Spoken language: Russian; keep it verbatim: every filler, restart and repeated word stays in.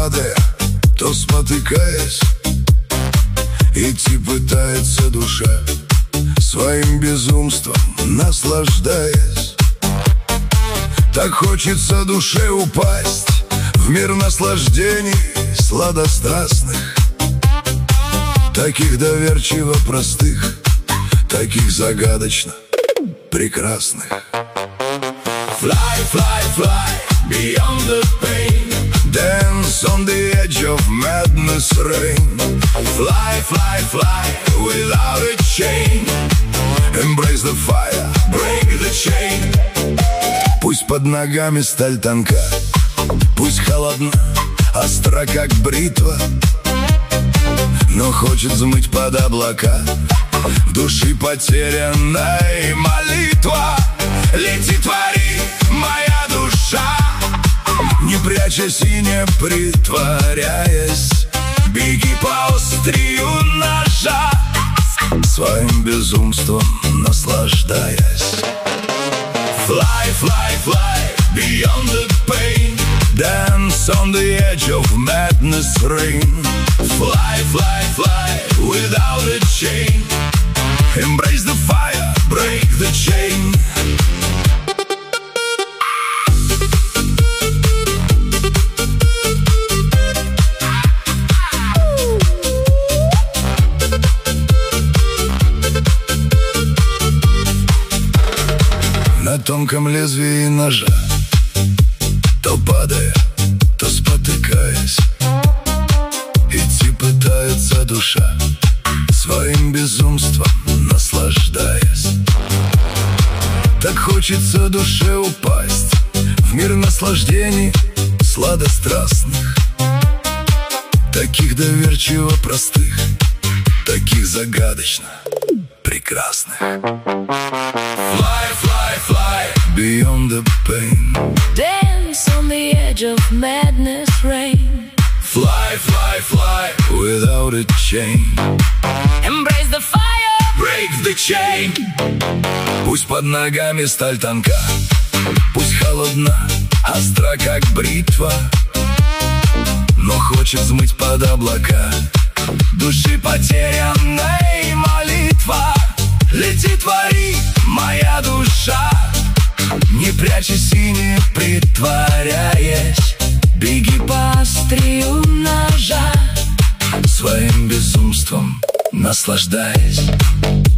падая, то спотыкаясь, идти пытается душа, своим безумством наслаждаясь. Так хочется душе упасть в мир наслаждений сладострастных, таких доверчиво простых, таких загадочно прекрасных. Fly, fly, fly, beyond the pain. Dance on the edge of madness rain. Fly, fly, fly, without a chain. Embrace the fire, break the chain. Пусть под ногами сталь тонка, пусть холодна, остра как бритва, но хочет взмыть под облака. В души потерянной молитва. Лети, твори, моя душа, не прячась и не притворяясь, беги по острию ножа, своим безумством наслаждаясь. Fly, fly, fly, beyond the pain. Dance on the edge of madness rain. Fly, fly, fly, without a chain. Embrace the fire, break the chain. На тонком лезвии ножа, то падая, то спотыкаясь, идти пытается душа, своим безумством наслаждаясь. Так хочется душе упасть в мир наслаждений сладострастных, таких доверчиво простых, таких загадочно прекрасных. Fly, fly, fly, beyond the pain. Dance on the edge of madness rain. Fly, fly, fly, without a chain. Embrace the fire, break the chain. Пусть под ногами сталь тонка, пусть холодна, остра как бритва, но хочет взмыть под облака. Души потерянной молитва. Лети, твори, моя душа, не прячась и не притворяясь, беги по острию ножа, своим безумством наслаждаясь.